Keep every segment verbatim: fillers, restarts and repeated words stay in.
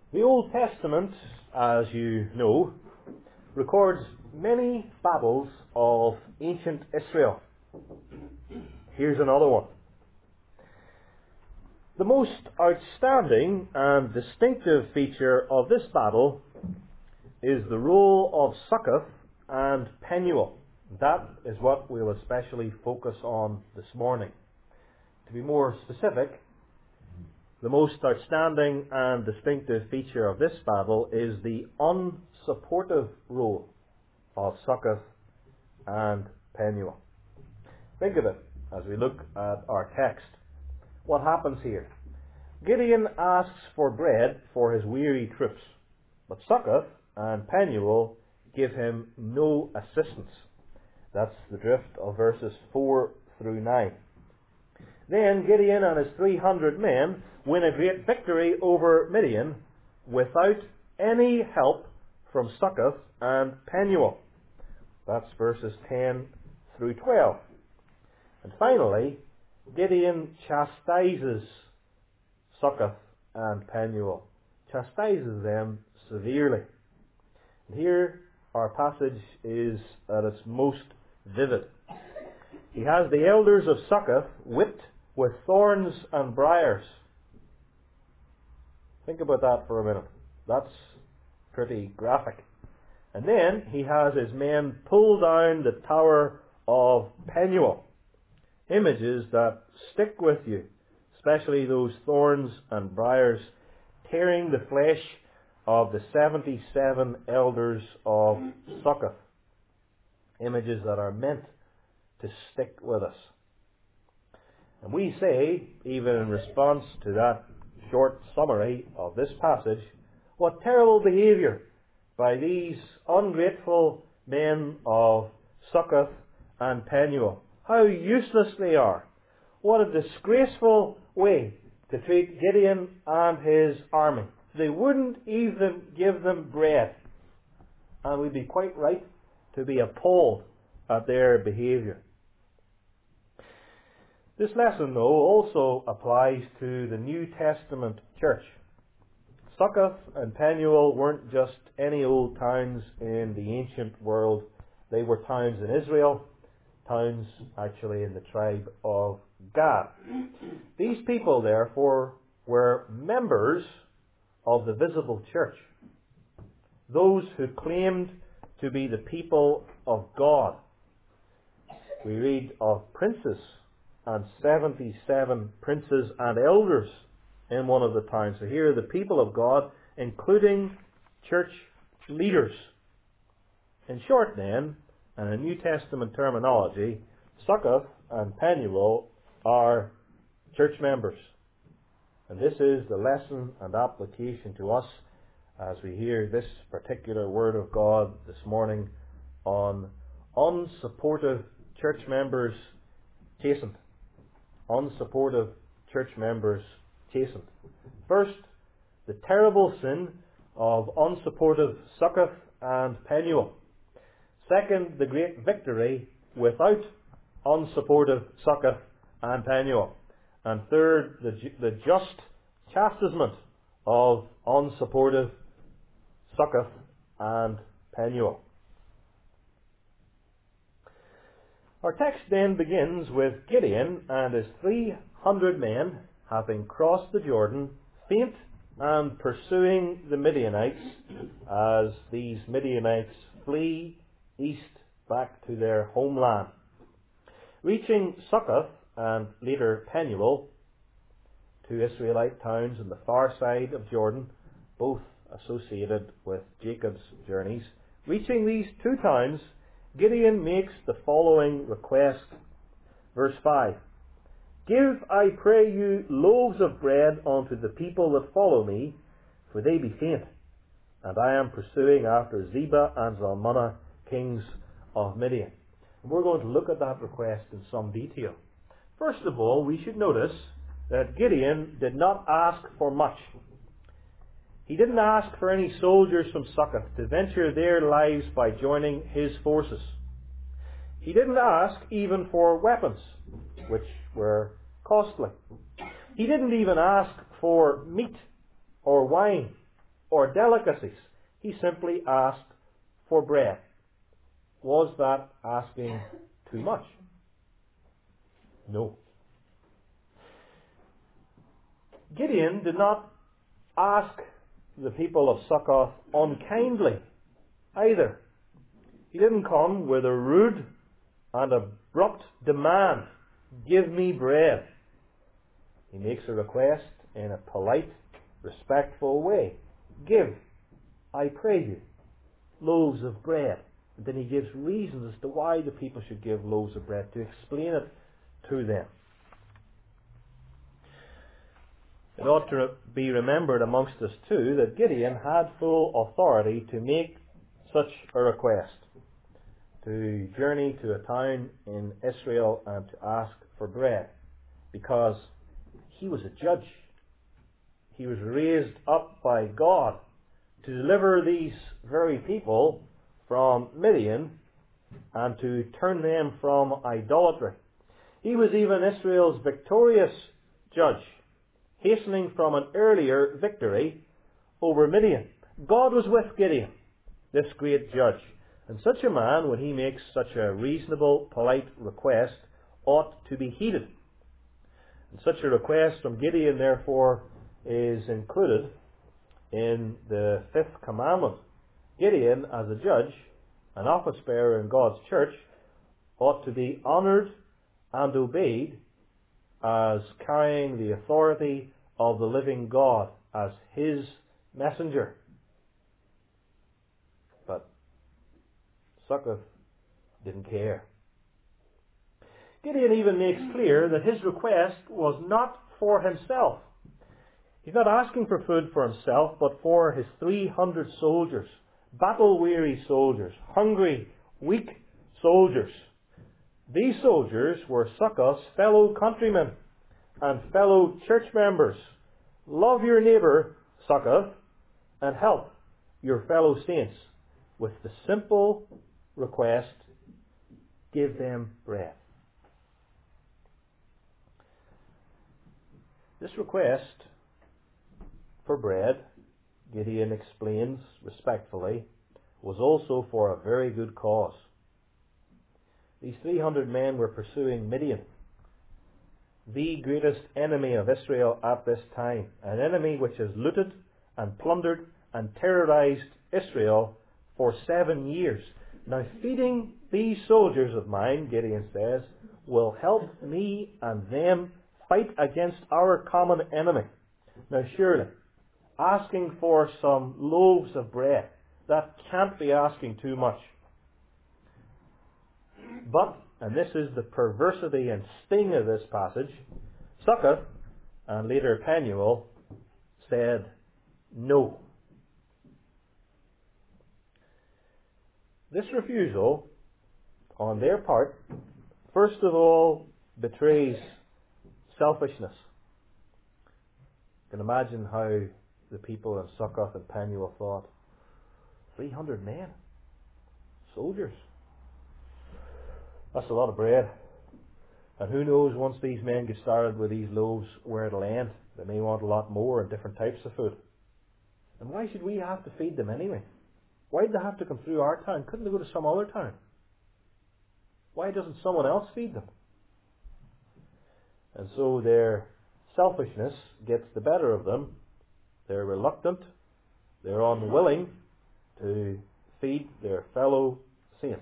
The Old Testament, as you know, records many battles of ancient Israel. Here's another one. The most outstanding and distinctive feature of this battle is the role of Succoth and Penuel. That is what we'll especially focus on this morning. To be more specific, the most outstanding and distinctive feature of this battle is the unsupportive role of Succoth and Penuel. Think of it as we look at our text. What happens here? Gideon asks for bread for his weary troops, but Succoth and Penuel give him no assistance. That's the drift of verses four through nine. Then Gideon and his three hundred men win a great victory over Midian without any help from Succoth and Penuel. That's verses ten through twelve. And finally, Gideon chastises Succoth and Penuel, chastises them severely. And here our passage is at its most vivid. He has the elders of Succoth whipped with thorns and briars. Think about that for a minute. That's pretty graphic. And then he has his men pull down the tower of Penuel. Images that stick with you, especially those thorns and briars tearing the flesh of the seventy-seven elders of Succoth. Images that are meant to stick with us. And we say, even in response to that short summary of this passage, what terrible behaviour by these ungrateful men of Succoth and Penuel. How useless they are. What a disgraceful way to treat Gideon and his army. They wouldn't even give them bread. And we'd be quite right to be appalled at their behaviour. This lesson, though, also applies to the New Testament church. Succoth and Penuel weren't just any old towns in the ancient world. They were towns in Israel, towns actually in the tribe of Gad. These people, therefore, were members of the visible church. Those who claimed to be the people of God. We read of princes and seventy-seven princes and elders in one of the towns. So here are the people of God, including church leaders. In short then, and in New Testament terminology, Succoth and Penuel are church members. And this is the lesson and application to us as we hear this particular word of God this morning on unsupportive church members chastened. Unsupportive church members chastened. First, the terrible sin of unsupportive Succoth and Penuel. Second, the great victory without unsupportive Succoth and Penuel. And third, the, the just chastisement of unsupportive Succoth and Penuel. Our text then begins with Gideon and his three hundred men having crossed the Jordan, faint and pursuing the Midianites as these Midianites flee east back to their homeland. Reaching Succoth and later Penuel, two Israelite towns on the far side of Jordan, both associated with Jacob's journeys. Reaching these two towns, Gideon makes the following request. Verse five. Give, I pray you, loaves of bread unto the people that follow me, for they be faint, and I am pursuing after Zebah and Zalmunna, kings of Midian. And we're going to look at that request in some detail. First of all, we should notice that Gideon did not ask for much. He didn't ask for any soldiers from Succoth to venture their lives by joining his forces. He didn't ask even for weapons, which were costly. He didn't even ask for meat or wine. or delicacies. He simply asked for bread. Was that asking too much? No. Gideon did not ask the people of Succoth unkindly either. He didn't come with a rude and abrupt demand, "Give me bread." He makes a request in a polite, respectful way. "Give, I pray you, loaves of bread." And then he gives reasons as to why the people should give loaves of bread, to explain it to them. It ought to be remembered amongst us too that Gideon had full authority to make such a request, to journey to a town in Israel and to ask for bread, because he was a judge. He was raised up by God to deliver these very people from Midian and to turn them from idolatry. He was even Israel's victorious judge, hastening from an earlier victory over Midian. God was with Gideon, this great judge. And such a man, when he makes such a reasonable, polite request, ought to be heeded. And such a request from Gideon, therefore, is included in the fifth commandment. Gideon, as a judge, an office bearer in God's church, ought to be honoured and obeyed as carrying the authority of the living God as his messenger. But Succoth didn't care. Gideon even makes clear that his request was not for himself. He's not asking for food for himself, but for his three hundred soldiers, battle-weary soldiers, hungry, weak soldiers. These soldiers were Succoth's fellow countrymen and fellow church members. Love your neighbour, Succoth, and help your fellow saints with the simple request, give them bread. This request for bread, Gideon explains respectfully, was also for a very good cause. These three hundred men were pursuing Midian, the greatest enemy of Israel at this time, an enemy which has looted and plundered and terrorized Israel for seven years. Now, feeding these soldiers of mine, Gideon says, will help me and them fight against our common enemy. Now, surely, asking for some loaves of bread, that can't be asking too much. But, and this is the perversity and sting of this passage, Succoth and later Penuel said no. This refusal on their part, first of all, betrays selfishness. You can imagine how the people in Succoth and Penuel thought, three hundred men, soldiers. That's a lot of bread. And who knows, once these men get started with these loaves, where it'll end. They may want a lot more and different types of food. And why should we have to feed them anyway? Why did they have to come through our town? Couldn't they go to some other town? Why doesn't someone else feed them? And so their selfishness gets the better of them. They're reluctant, they're unwilling to feed their fellow saints.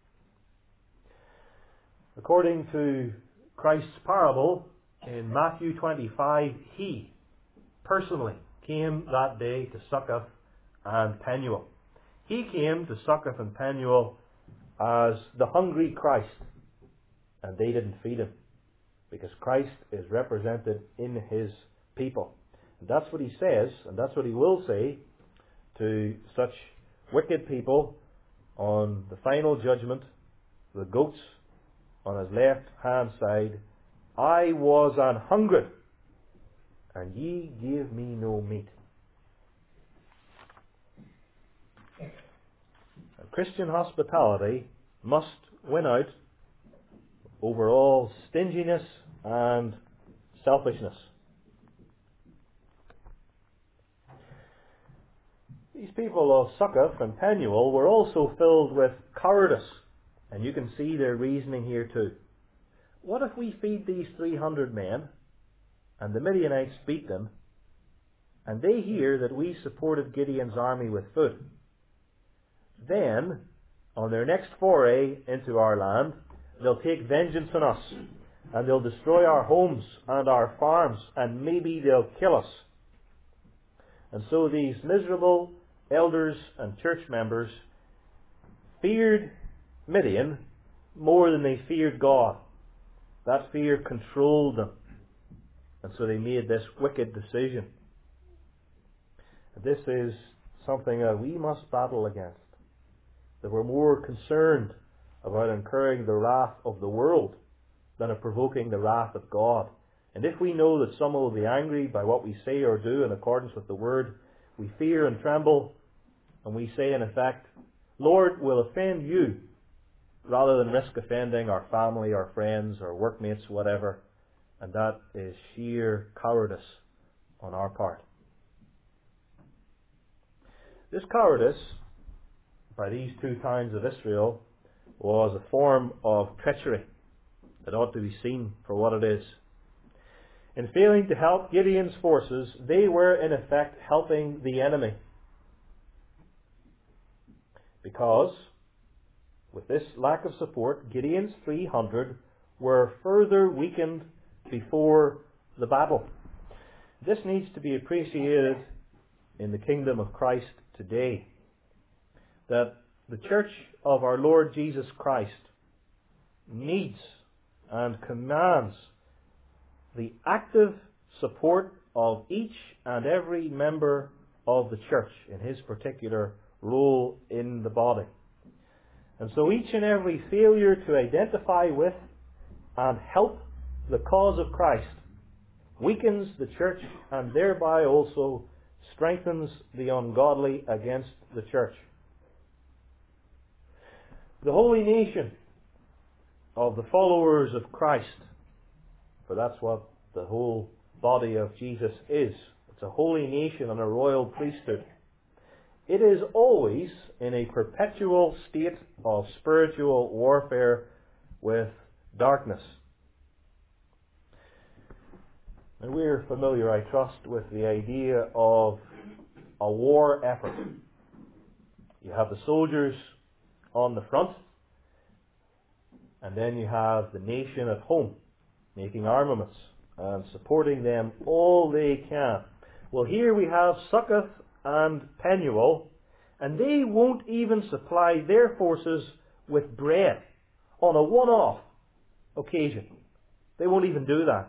According to Christ's parable in Matthew twenty-five, he personally came that day to Succoth and Penuel. He came to Succoth and Penuel as the hungry Christ, and they didn't feed him, because Christ is represented in his people. And that's what he says, and that's what he will say to such wicked people on the final judgment, the goats on his left hand side. I was an hungry, and ye gave me no meat. And Christian hospitality must win out over all stinginess and selfishness. These people of Succoth and Penuel were also filled with cowardice. And you can see their reasoning here too. What if we feed these three hundred men, and the Midianites beat them, and they hear that we supported Gideon's army with food? Then, on their next foray into our land, they'll take vengeance on us, and they'll destroy our homes and our farms, and maybe they'll kill us. And so these miserable elders and church members feared Midian more than they feared God. That fear controlled them. And so they made this wicked decision. This is something that we must battle against. That we're more concerned about incurring the wrath of the world than of provoking the wrath of God. And if we know that someone will be angry by what we say or do in accordance with the Word, we fear and tremble, and we say in effect, Lord, we'll offend you, rather than risk offending our family, our friends, our workmates, whatever. And that is sheer cowardice on our part. This cowardice, by these two towns of Israel, was a form of treachery that ought to be seen for what it is. In failing to help Gideon's forces, they were in effect helping the enemy. Because, with this lack of support, Gideon's three hundred were further weakened before the battle. This needs to be appreciated in the kingdom of Christ today. That the church of our Lord Jesus Christ needs and commands the active support of each and every member of the church in his particular role in the body. And so each and every failure to identify with and help the cause of Christ weakens the church and thereby also strengthens the ungodly against the church. The holy nation of the followers of Christ, for that's what the whole body of Jesus is. It's a holy nation and a royal priesthood. It is always in a perpetual state of spiritual warfare with darkness. And we're familiar, I trust, with the idea of a war effort. You have the soldiers on the front, and then you have the nation at home making armaments and supporting them all they can. Well, here we have Succoth and Penuel, and they won't even supply their forces with bread on a one-off occasion. They won't even do that.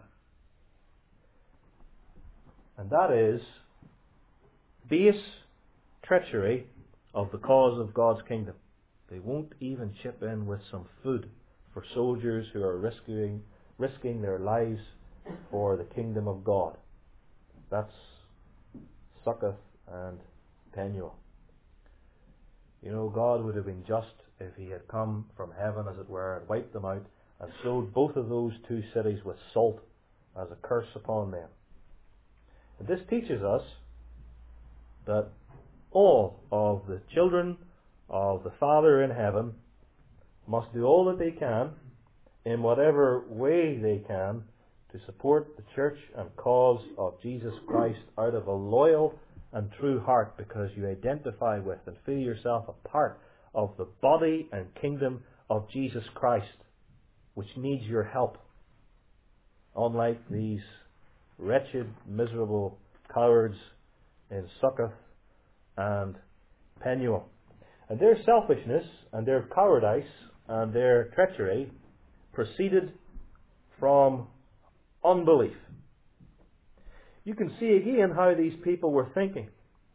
And that is base treachery of the cause of God's kingdom. They won't even chip in with some food for soldiers who are risking, risking their lives for the kingdom of God. That's Succoth and Penuel. You know, God would have been just if He had come from heaven, as it were, and wiped them out and sowed both of those two cities with salt as a curse upon them. And this teaches us that all of the children of the Father in heaven must do all that they can, in whatever way they can, to support the church and cause of Jesus Christ out of a loyal and true heart, because you identify with and feel yourself a part of the body and kingdom of Jesus Christ, which needs your help. Unlike these wretched, miserable cowards in Succoth and Penuel. And their selfishness and their cowardice and their treachery proceeded from unbelief. You can see again how these people were thinking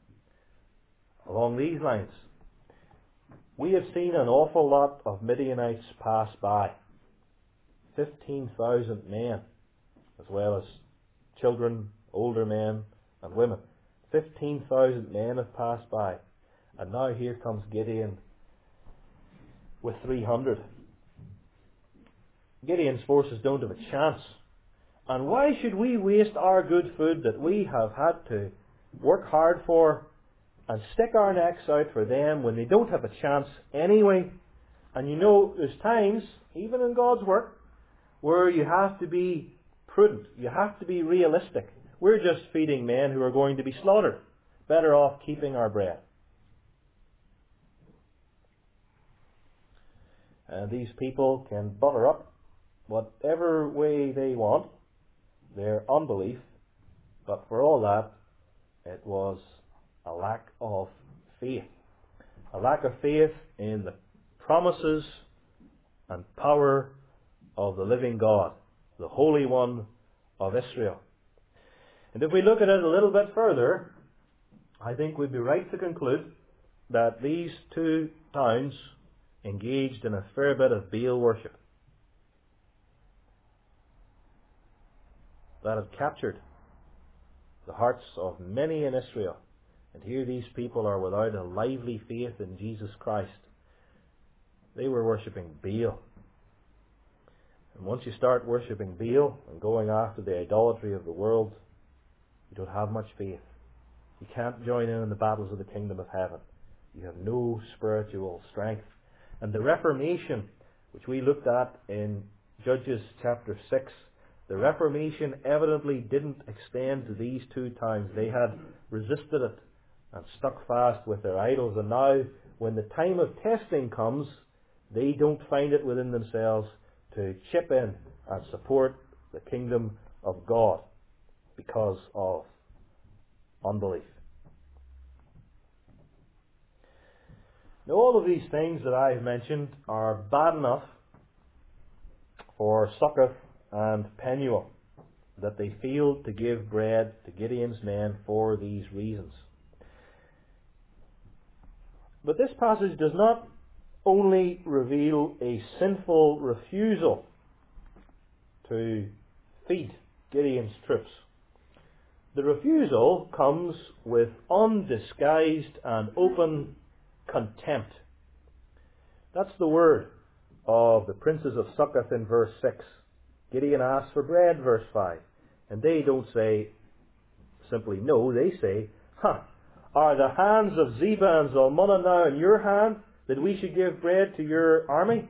along these lines. We have seen an awful lot of Midianites pass by. fifteen thousand men, as well as children, older men and women. fifteen thousand men have passed by. And now here comes Gideon with three hundred. Gideon's forces don't have a chance. And why should we waste our good food that we have had to work hard for and stick our necks out for them when they don't have a chance anyway. And you know, there's times, even in God's work, where you have to be prudent. You have to be realistic. We're just feeding men who are going to be slaughtered. Better off keeping our bread. And these people can butter up whatever way they want their unbelief, but for all that, it was a lack of faith. A lack of faith in the promises and power of the living God, the Holy One of Israel. And if we look at it a little bit further, I think we'd be right to conclude that these two towns engaged in a fair bit of Baal worship. That had captured the hearts of many in Israel. And here these people are without a lively faith in Jesus Christ. They were worshipping Baal. And once you start worshipping Baal and going after the idolatry of the world, you don't have much faith. You can't join in in the battles of the kingdom of heaven. You have no spiritual strength. And the Reformation, which we looked at in Judges chapter six, the Reformation evidently didn't extend to these two towns. They had resisted it and stuck fast with their idols. And now, when the time of testing comes, they don't find it within themselves to chip in and support the kingdom of God because of unbelief. Now, all of these things that I've mentioned are bad enough for Succoth and Penuel, that they failed to give bread to Gideon's men for these reasons. But this passage does not only reveal a sinful refusal to feed Gideon's troops. The refusal comes with undisguised and open contempt. That's the word of the princes of Succoth in verse six. Gideon asks for bread, verse five. And they don't say simply no, they say, huh, are the hands of Zebah and Zalmunna now in your hand, that we should give bread to your army?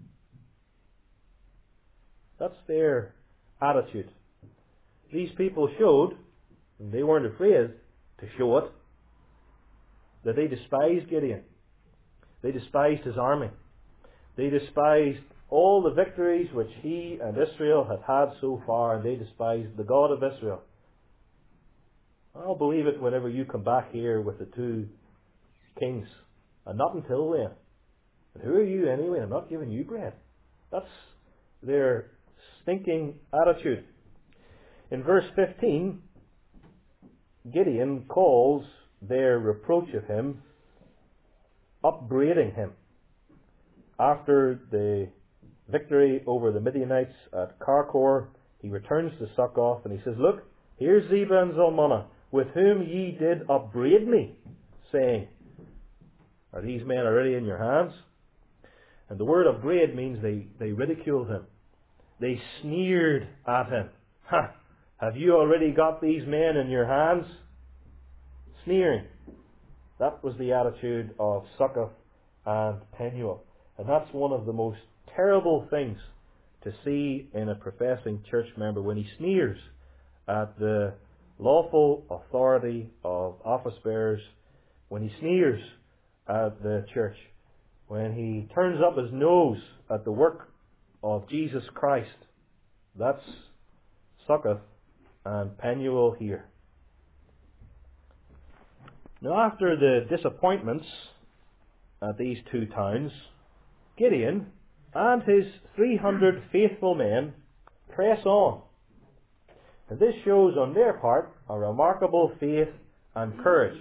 That's their attitude. These people showed, and they weren't afraid to show it, that they despised Gideon. They despised his army. They despised all the victories which he and Israel had had so far, and they despised the God of Israel. I'll believe it whenever you come back here with the two kings, and not until then. And who are you anyway? I'm not giving you bread. That's their stinking attitude. In verse fifteen, Gideon calls their reproach of him upbraiding him. After the victory over the Midianites at Karkor, he returns to Succoth and he says, look, here's Zebah and Zalmunna, with whom ye did upbraid me, saying, are these men already in your hands? And the word upbraid means they, they ridiculed him. They sneered at him. Ha! Have you already got these men in your hands? Sneering. That was the attitude of Succoth and Penuel. And that's one of the most terrible things to see in a professing church member, when he sneers at the lawful authority of office bearers, when he sneers at the church, when he turns up his nose at the work of Jesus Christ. That's Succoth and Penuel here. Now, after the disappointments at these two towns, Gideon and his three hundred faithful men press on. And this shows on their part a remarkable faith and courage.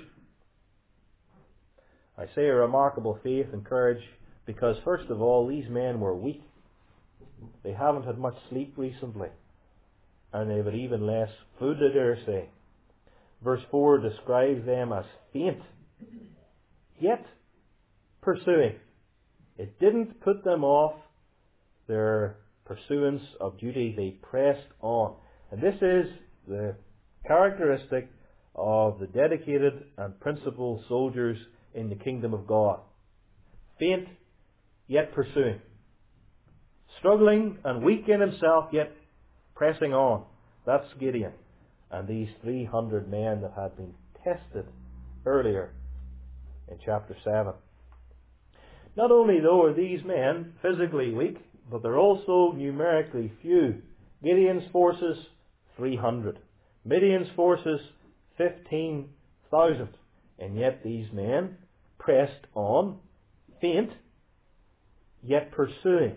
I say a remarkable faith and courage because, first of all, these men were weak. They haven't had much sleep recently, and they've had even less food, I dare say. Verse four describes them as faint, yet pursuing. It didn't put them off their pursuance of duty. They pressed on. And this is the characteristic of the dedicated and principled soldiers in the kingdom of God. Faint, yet pursuing. Struggling and weak in himself, yet pressing on. That's Gideon and these three hundred men that had been tested earlier in chapter seven. Not only, though, are these men physically weak, but they're also numerically few. Gideon's forces, three hundred. Midian's forces, fifteen thousand. And yet these men pressed on, faint, yet pursuing.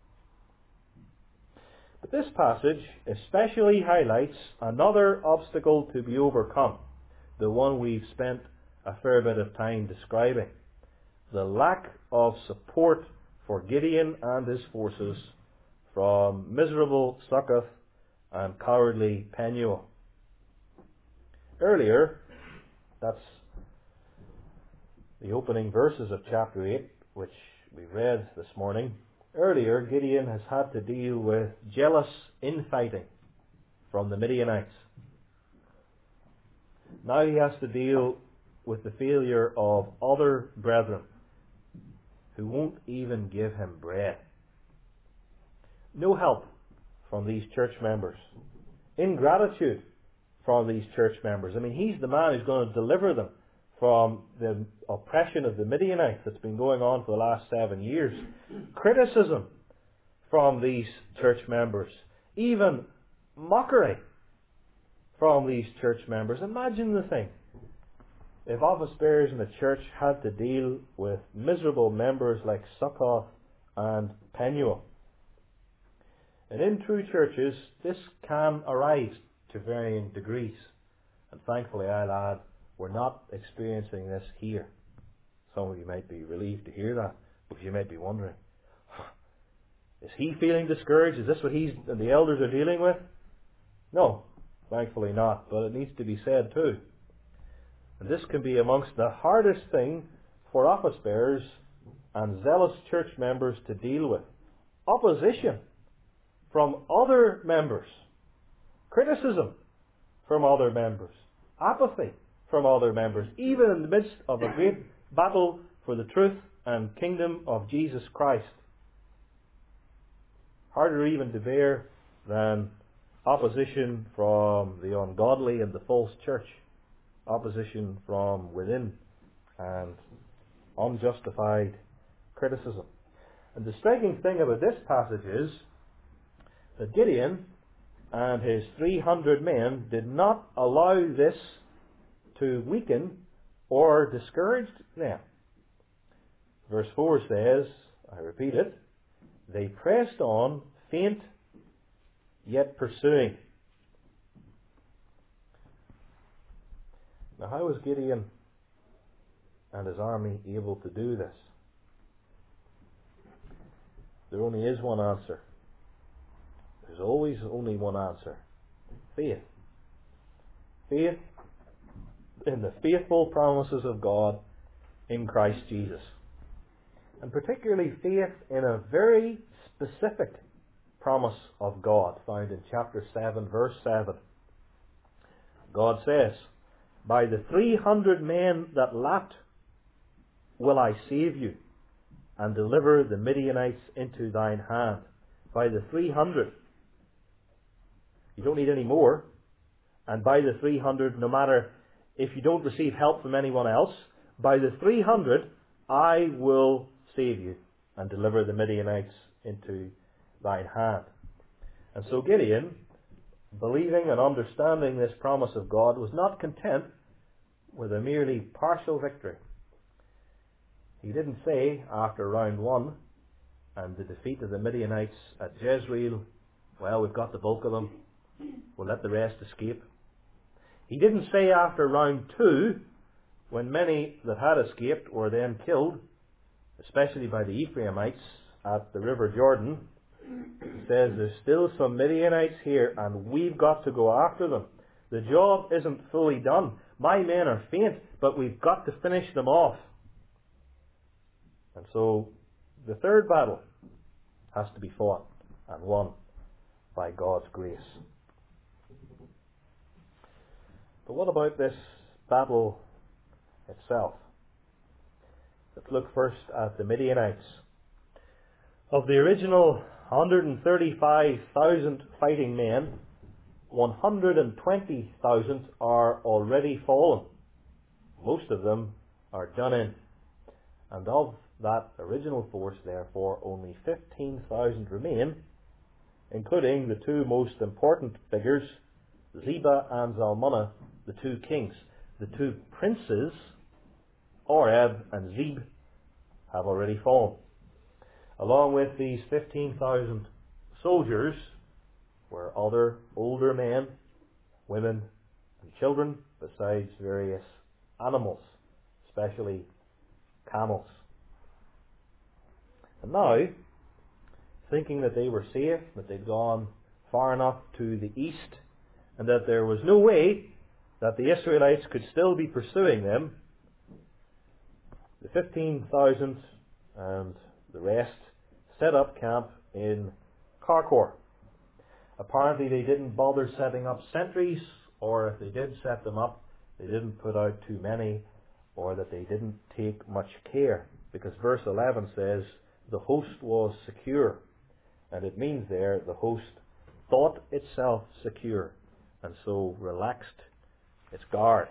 But this passage especially highlights another obstacle to be overcome, the one we've spent a fair bit of time describing. The lack of support for Gideon and his forces from miserable Succoth and cowardly Penuel. Earlier, that's the opening verses of chapter eight, which we read this morning. Earlier, Gideon has had to deal with jealous infighting from the Midianites. Now he has to deal with the failure of other brethren who won't even give him bread. No help from these church members. Ingratitude from these church members. I mean, he's the man who's going to deliver them from the oppression of the Midianites that's been going on for the last seven years. Criticism from these church members. Even mockery from these church members. Imagine the thing. If office bearers in the church had to deal with miserable members like Succoth and Penuel. And in true churches, this can arise to varying degrees. And thankfully, I'll add, we're not experiencing this here. Some of you might be relieved to hear that, because you might be wondering, is he feeling discouraged? Is this what he's and the elders are dealing with? No, thankfully not, but it needs to be said too. And this can be amongst the hardest thing for office bearers and zealous church members to deal with. Opposition from other members. Criticism from other members. Apathy from other members. Even in the midst of a great battle for the truth and kingdom of Jesus Christ. Harder even to bear than opposition from the ungodly and the false church. Opposition from within and unjustified criticism. And the striking thing about this passage is that Gideon and his three hundred men did not allow this to weaken or discourage them. Verse four says, I repeat it, they pressed on, faint, yet pursuing. Now, how was Gideon and his army able to do this? There only is one answer. There's always only one answer. Faith. Faith in the faithful promises of God in Christ Jesus. And particularly faith in a very specific promise of God found in chapter seven, verse seven. God says, by the three hundred men that lapped will I save you, and deliver the Midianites into thine hand. By the three hundred. You don't need any more. And by the three hundred, no matter if you don't receive help from anyone else, by the three hundred, I will save you and deliver the Midianites into thine hand. And so Gideon, believing and understanding this promise of God, was not content with a merely partial victory. He didn't say after round one and the defeat of the Midianites at Jezreel, well, we've got the bulk of them, we'll let the rest escape. He didn't say after round two, when many that had escaped were then killed, especially by the Ephraimites at the River Jordan, he says there's still some Midianites here and we've got to go after them. The job isn't fully done. My men are faint, but we've got to finish them off. And so the third battle has to be fought and won by God's grace. But what about this battle itself? Let's look first at the Midianites. Of the original one hundred thirty-five thousand fighting men, one hundred twenty thousand are already fallen. Most of them are done in. And of that original force, therefore, only fifteen thousand remain, including the two most important figures, Zebah and Zalmunna, the two kings. The two princes, Oreb and Zeb, have already fallen. Along with these fifteen thousand soldiers were other older men, women and children, besides various animals, especially camels. And now, thinking that they were safe, that they'd gone far enough to the east, and that there was no way that the Israelites could still be pursuing them, the fifteen thousand and the rest set up camp in Karkor. Apparently they didn't bother setting up sentries, or if they did set them up, they didn't put out too many, or that they didn't take much care, because verse eleven says the host was secure, and it means there the host thought itself secure, and so relaxed its guard.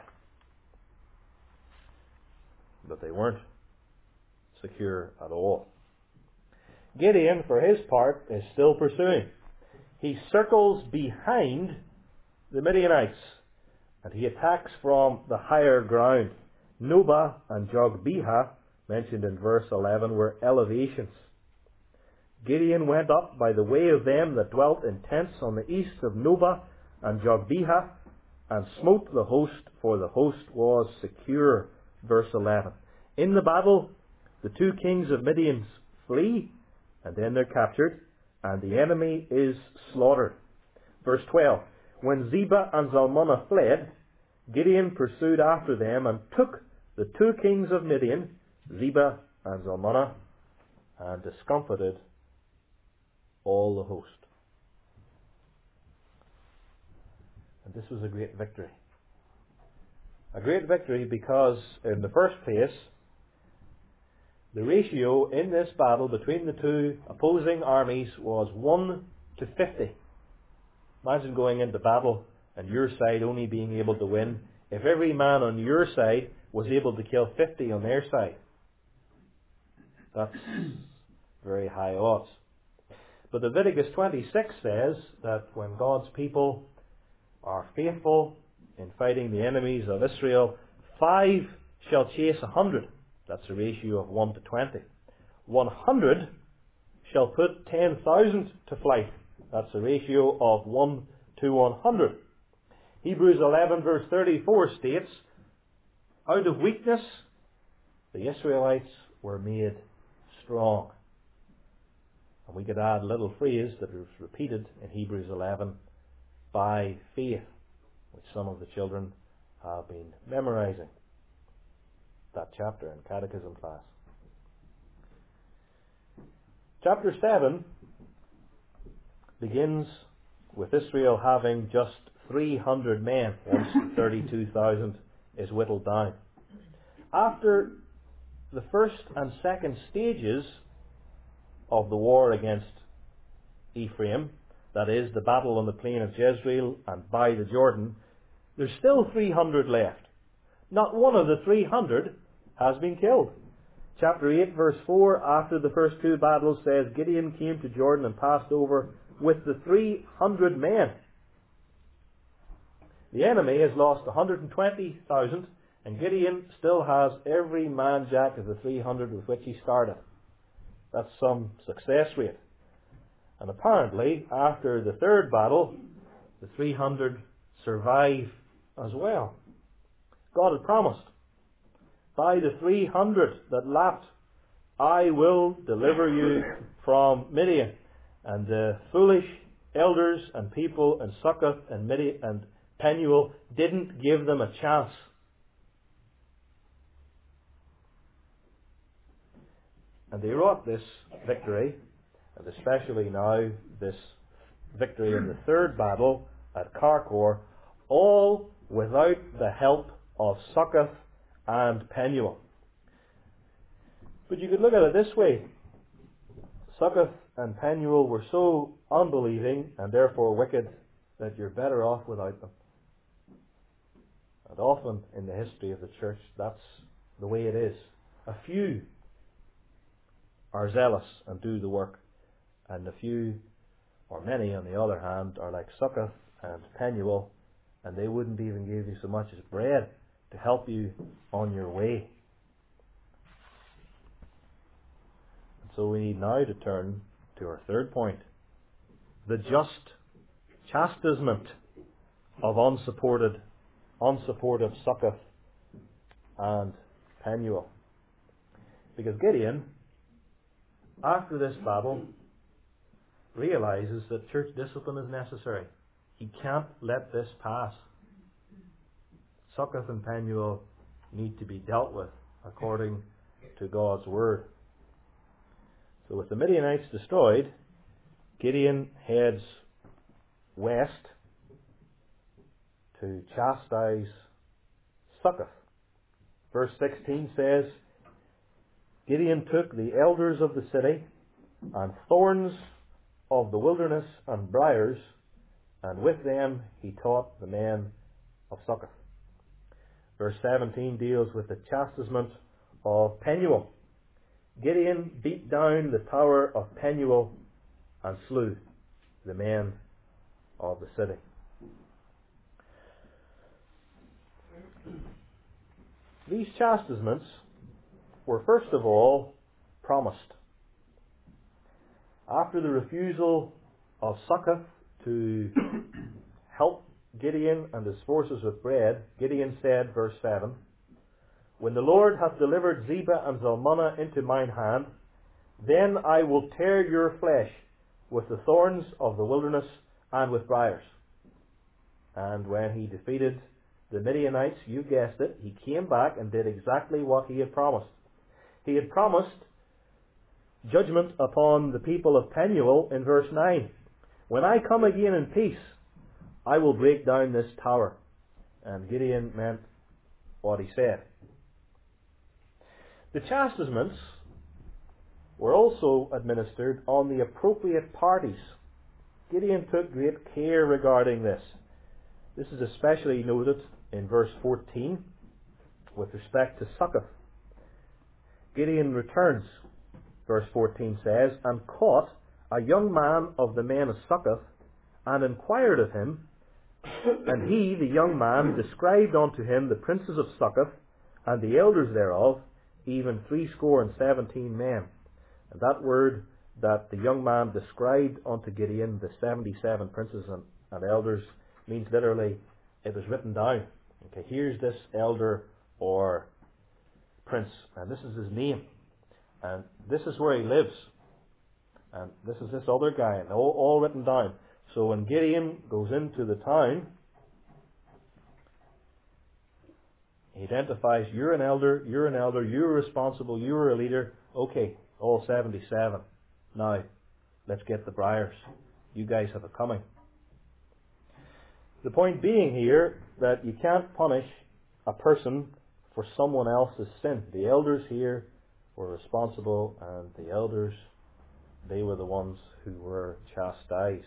But they weren't secure at all. Gideon, for his part, is still pursuing. He circles behind the Midianites, and he attacks from the higher ground. Nobah and Jogbehah, mentioned in verse eleven, were elevations. Gideon went up by the way of them that dwelt in tents on the east of Nobah and Jogbehah, and smote the host, for the host was secure. Verse eleven. In the battle, the two kings of Midian flee, and then they're captured, and the enemy is slaughtered. Verse twelve. When Zebah and Zalmunna fled, Gideon pursued after them and took the two kings of Midian, Zebah and Zalmunna, and discomfited all the host. And this was a great victory. A great victory because, in the first place, the ratio in this battle between the two opposing armies was one to fifty. Imagine going into battle and your side only being able to win if every man on your side was able to kill fifty on their side. That's very high odds. But Leviticus twenty-six says that when God's people are faithful in fighting the enemies of Israel, five shall chase a hundred. That's a ratio of one to twenty. One hundred shall put ten thousand to flight. That's a ratio of one to one hundred. Hebrews eleven verse thirty-four states, out of weakness the Israelites were made strong. And we could add a little phrase that is repeated in Hebrews eleven, by faith, which some of the children have been memorizing that chapter in catechism class. Chapter seven begins with Israel having just three hundred men once thirty-two thousand is whittled down. After the first and second stages of the war against Ephraim, that is, the battle on the plain of Jezreel and by the Jordan, there's still three hundred left. Not one of the three hundred has been killed. Chapter eight verse four, after the first two battles, says, Gideon came to Jordan and passed over with the three hundred men. The enemy has lost one hundred twenty thousand, and Gideon still has every man jack of the three hundred with which he started. That's some success rate. And apparently, after the third battle, the three hundred survive as well. God had promised, by the three hundred that lapped, I will deliver you from Midian. And the foolish elders and people in Succoth and Midian and Penuel didn't give them a chance. And they wrought this victory, and especially now this victory in the third battle at Karkor, all without the help of Succoth and Penuel. But you could look at it this way. Succoth and Penuel were so unbelieving and therefore wicked that you're better off without them. And often in the history of the church, that's the way it is. A few are zealous and do the work, and a few, or many on the other hand, are like Succoth and Penuel, and they wouldn't even give you so much as bread to help you on your way. And so we need now to turn to our third point: the just chastisement of unsupported, unsupportive Succoth and Penuel. Because Gideon, after this battle, realizes that church discipline is necessary. He can't let this pass. Succoth and Penuel need to be dealt with according to God's word. So with the Midianites destroyed, Gideon heads west to chastise Succoth. Verse sixteen says, Gideon took the elders of the city and thorns of the wilderness and briars, and with them he taught the men of Succoth. Verse seventeen deals with the chastisement of Penuel. Gideon beat down the tower of Penuel and slew the men of the city. These chastisements were first of all promised. After the refusal of Succoth to help Gideon and his forces with bread, Gideon said, verse seven, When the Lord hath delivered Zebah and Zalmunna into mine hand, then I will tear your flesh with the thorns of the wilderness and with briars. And when he defeated the Midianites, you guessed it, he came back and did exactly what he had promised. He had promised judgment upon the people of Penuel in verse nine. When I come again in peace, I will break down this tower. And Gideon meant what he said. The chastisements were also administered on the appropriate parties. Gideon took great care regarding this. This is especially noted in verse fourteen with respect to Succoth. Gideon returns, verse fourteen says, and caught a young man of the men of Succoth, and inquired of him, and he, the young man, described unto him the princes of Succoth, and the elders thereof, even threescore and seventeen men. And that word that the young man described unto Gideon, the seventy-seven princes and, and elders, means literally, it was written down. Okay, here's this elder or prince, and this is his name, and this is where he lives, and this is this other guy, and all, all written down. So when Gideon goes into the town, he identifies, you're an elder, you're an elder, you're responsible, you're a leader. Okay, all seventy-seven. Now, let's get the briars. You guys have it coming. The point being here that you can't punish a person for someone else's sin. The elders here were responsible, and the elders, they were the ones who were chastised.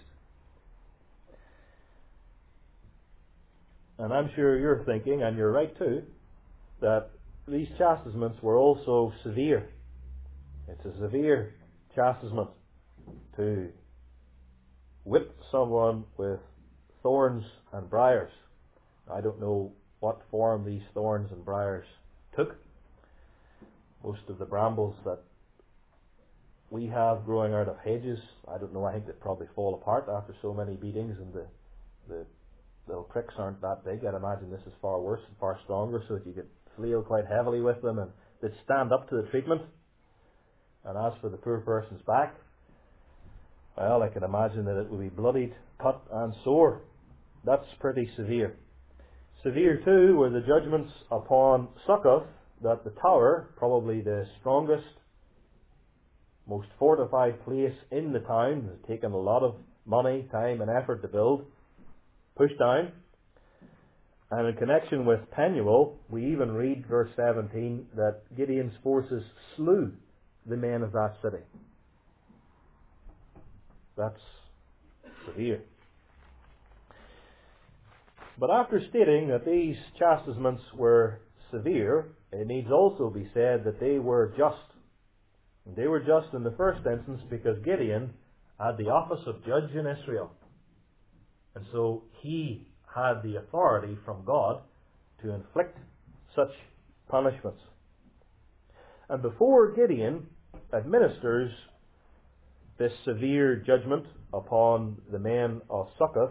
And I'm sure you're thinking, and you're right too, that these chastisements were also severe. It's a severe chastisement to whip someone with thorns and briars. I don't know what form these thorns and briars took. Most of the brambles that we have growing out of hedges, I don't know, I think they probably fall apart after so many beatings, and the, the little pricks aren't that big. I'd imagine this is far worse and far stronger, so that you could flail quite heavily with them and they'd stand up to the treatment. And as for the poor person's back, well, I can imagine that it would be bloodied, cut and sore. That's pretty severe. Severe too were the judgments upon Succoth, that the tower, probably the strongest, most fortified place in the town, has taken a lot of money, time and effort to build, pushed down, And in connection with Penuel, we even read verse seventeen that Gideon's forces slew the men of that city. That's severe. But after stating that these chastisements were severe, it needs also be said that they were just. They were just in the first instance because Gideon had the office of judge in Israel. And so he had the authority from God to inflict such punishments. And before Gideon administers this severe judgment upon the men of Succoth,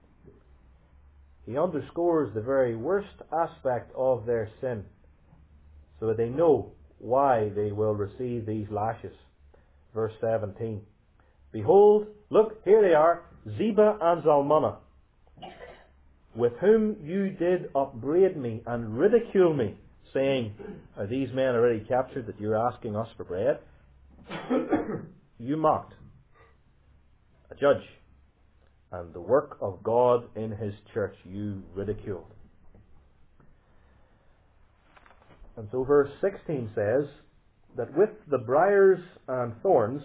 he underscores the very worst aspect of their sin, so that they know why they will receive these lashes. Verse seventeen. Behold, look, here they are, Zebah and Zalmunna, with whom you did upbraid me and ridicule me, saying, are these men already captured that you're asking us for bread? You mocked a judge, and the work of God in His church you ridiculed. And so verse sixteen says that with the briars and thorns,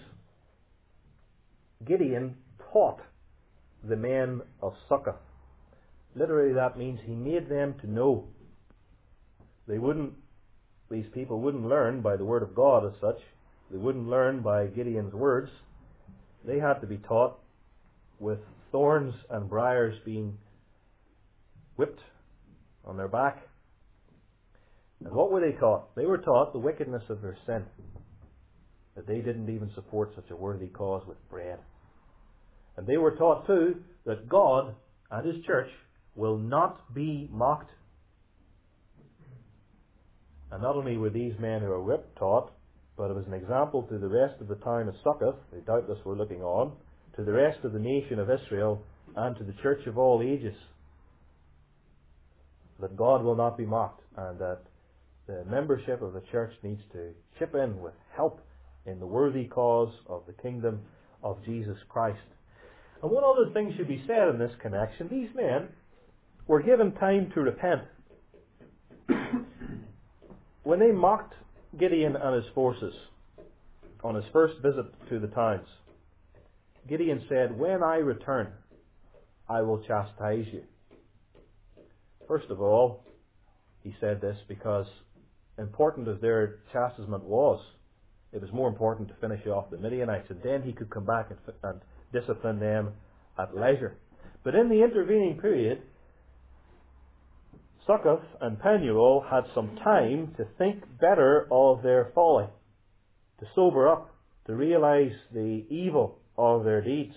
Gideon taught the men of Succoth. Literally that means he made them to know. They wouldn't, these people wouldn't learn by the word of God as such. They wouldn't learn by Gideon's words. They had to be taught with thorns and briars being whipped on their back. And what were they taught? They were taught the wickedness of their sin, that they didn't even support such a worthy cause with bread. And they were taught too that God and His church will not be mocked. And not only were these men who were whipped taught, but it was an example to the rest of the town of Succoth, they doubtless were looking on, to the rest of the nation of Israel, and to the church of all ages, that God will not be mocked, and that the membership of the church needs to chip in with help in the worthy cause of the kingdom of Jesus Christ. And one other thing should be said in this connection. These men were given time to repent. When they mocked Gideon and his forces on his first visit to the towns, Gideon said, when I return, I will chastise you. First of all, he said this because, important as their chastisement was, it was more important to finish off the Midianites, and then he could come back and, and discipline them at leisure. But in the intervening period, Succoth and Penuel had some time to think better of their folly, to sober up, to realize the evil of their deeds.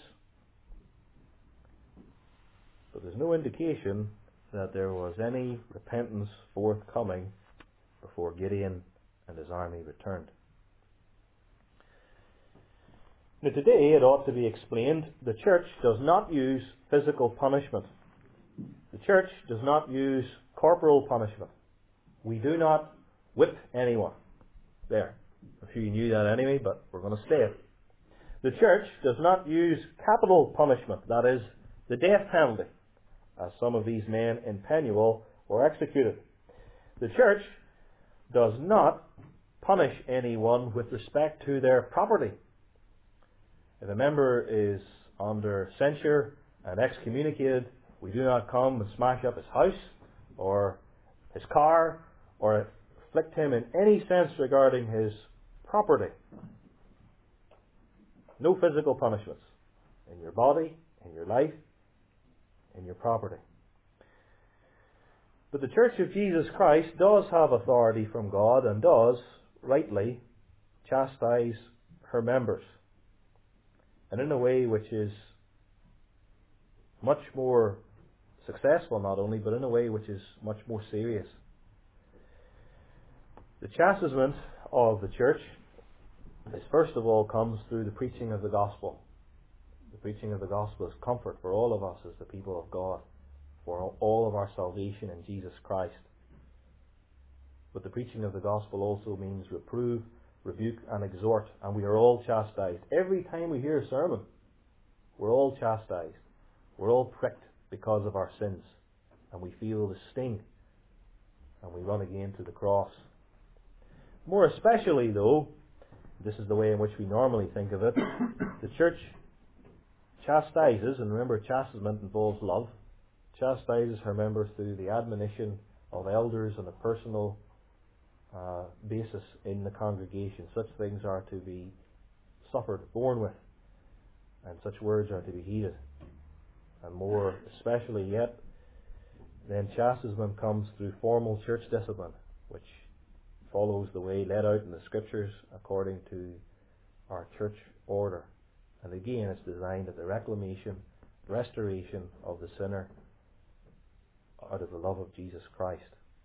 But there's no indication that there was any repentance forthcoming before Gideon and his army returned. Now today it ought to be explained, the church does not use physical punishment. The church does not use corporal punishment. We do not whip anyone. There. A few knew that anyway, but we're going to say it. The church does not use capital punishment, that is, the death penalty, as some of these men in Penuel were executed. The church does not punish anyone with respect to their property. If a member is under censure and excommunicated, we do not come and smash up his house or his car or afflict him in any sense regarding his property. No physical punishments in your body, in your life, in your property. But the Church of Jesus Christ does have authority from God and does, rightly, chastise her members. And in a way which is much more successful, not only, but in a way which is much more serious. The chastisement of the church is, first of all, comes through the preaching of the gospel. The preaching of the gospel is comfort for all of us as the people of God, for all of our salvation in Jesus Christ. But the preaching of the gospel also means reprove, rebuke, and exhort, and we are all chastised. Every time we hear a sermon, we're all chastised. We're all pricked because of our sins. and we feel the sting, and we run again to the cross. More especially, though, this is the way in which we normally think of it, the church chastises, and remember, chastisement involves love, chastises her members through the admonition of elders on a personal uh, basis in the congregation. Such things are to be suffered, borne with, and such words are to be heeded. And more especially yet, then chastisement comes through formal church discipline, which follows the way laid out in the Scriptures according to our church order. And again, it's designed at the reclamation, restoration of the sinner out of the love of Jesus Christ.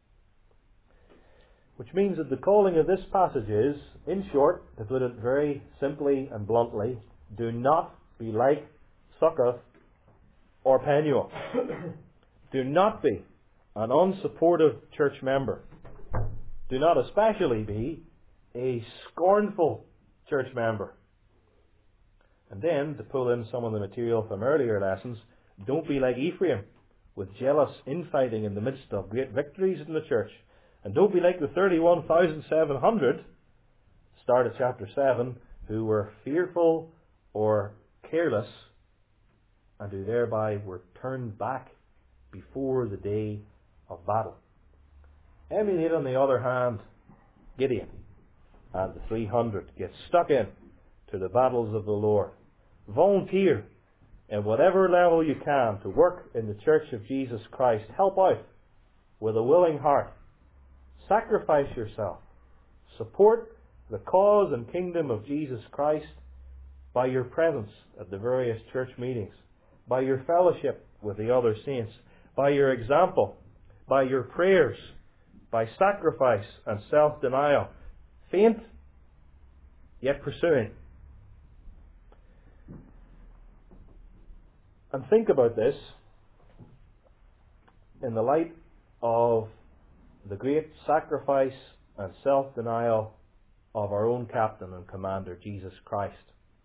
Which means that the calling of this passage is, in short, to put it very simply and bluntly, do not be like Succoth or Penuel. Do not be an unsupportive church member. Do not especially be a scornful church member. And then, to pull in some of the material from earlier lessons, don't be like Ephraim, with jealous infighting in the midst of great victories in the church. And don't be like the thirty-one thousand seven hundred, start at chapter seven, who were fearful or careless, and who thereby were turned back before the day of battle. Emulate, on the other hand, Gideon and the three hundred. Get stuck in to the battles of the Lord. Volunteer in whatever level you can to work in the church of Jesus Christ. Help out with a willing heart. Sacrifice yourself. Support the cause and kingdom of Jesus Christ by your presence at the various church meetings, by your fellowship with the other saints, by your example, by your prayers, by sacrifice and self-denial. Faint, yet pursuing. And think about this in the light of the great sacrifice and self-denial of our own captain and commander, Jesus Christ.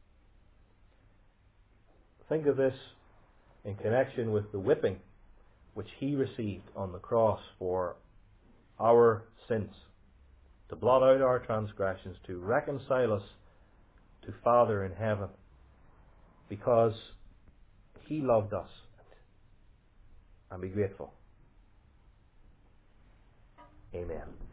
Think of this in connection with the whipping which he received on the cross for our sins, to blot out our transgressions, to reconcile us to Father in heaven, because he loved us. And be grateful. Amen.